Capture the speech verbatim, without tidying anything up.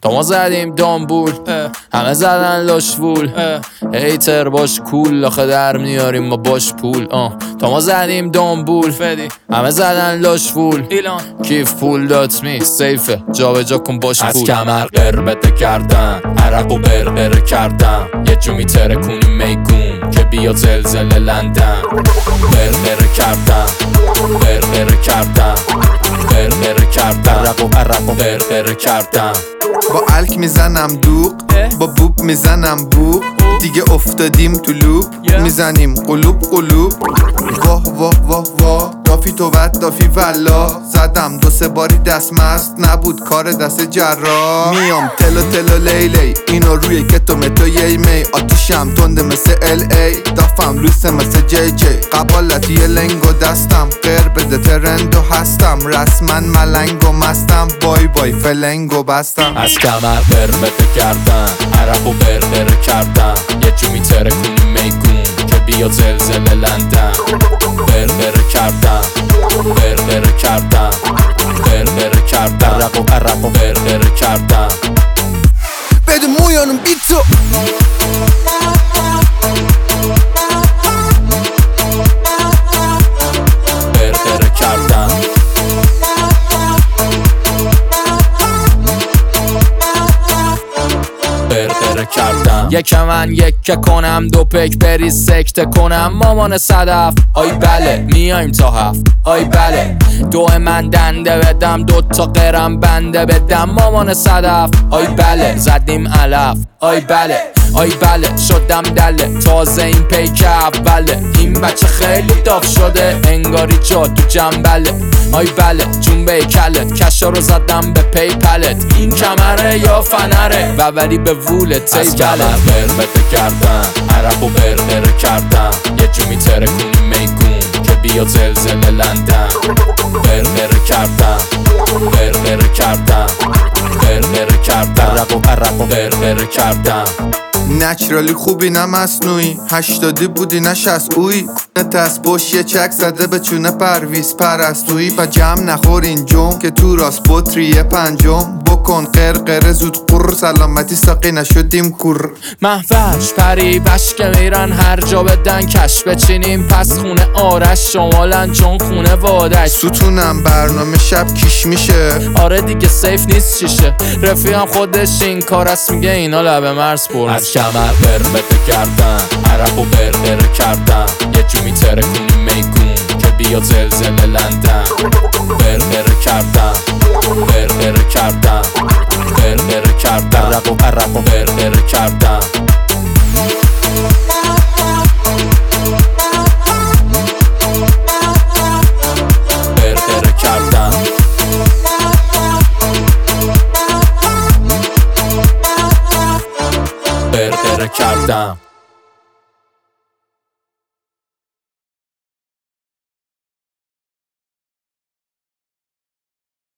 تا ما زدیم دامبول همه زدن لاشوول هیتر باش کول آخه در میاریم ما باش پول آه. تا ما زدیم دامبول همه زدن لاشوول کیف پول دات می سیفه جا به جا کن باش پول از کمر قربته کردن عرق و برقره کردن یه جو میتره کنی میگون که بیا زلزله لندن برقره کردن برقره کردن برقره کردن عرق و عرق و برقره کردن با الک میزنم دوق با بوب میزنم بوب دیگه افتادیم تو لوب میزنیم قلوب قلوب واه واه واه واه دافی تو ود دافی والله زدم دو سه باری دست مست نبود کار دست جراح میام تلو تلو لیلی اینو روی کتو متو یی می آتیشم تنده مثل ال ای دافم لوسه مثل جی جی قبالتی لنگو دستم غیر بده ترندو هستم رسمن ملنگو مستم بای بای فلنگو بستم از کمر قربته کردن عرق و برقره کردن یه جو میتره کنی میگون که بیا زلزله لندن برقره کردن برقره کردن برقره کردن عرق و عرق و برقره کردن بده مویانم بیتو برقره کردن برقره کردم یک من یک کنم دو پک بری سکته کنم مامان صدف آی بله میایم تا هفت آی بله دو من دنده بدم دو تا قرم بنده بدم مامان صدف آی بله زدیم علف آی بله آی بله شدم دله تازه این پیک اوله این بچه خیلی داغ شده انگاری جا تو جنبله آی بله جنبه کلت کشا رو زدم به پی پلت این کمره یا فنره و ولی به وولت ای بله از کمر قربته کردن عرق و برقره کردن یه جو میتره کنی میگون که بیا زلزله لندن برقره کردن برقره کردن برقره کردن عرق و عرق و برقره کردن نچرالی خوبی نه مصنوعی هشتادی بودی نه شصت اوی نتست باش یه چک زده به چونه پرویز پرستویی با جمع نخور اینجام که تو راست بطری یه پنجم بکن قرقره زود قر سلامتی ساقی نشدیم کور محوش پری بشک میرن هر جا بدن کش بچینیم پس خونه آرش شمالن چون خونه وادش ستونم برنامه شب کیش میشه آره دیگه سیف نیست چیشه رفیقم خودش این کار است میگه اینا لبه مرز پر از کمر قربته کردن عرق و برقره کردن یه جو میتره کنی میگون که بیا زلزله لندن برقره کردن برقره کردن برقره کردن عرق و عرق و برقره کردن برقره کردن برقره کردم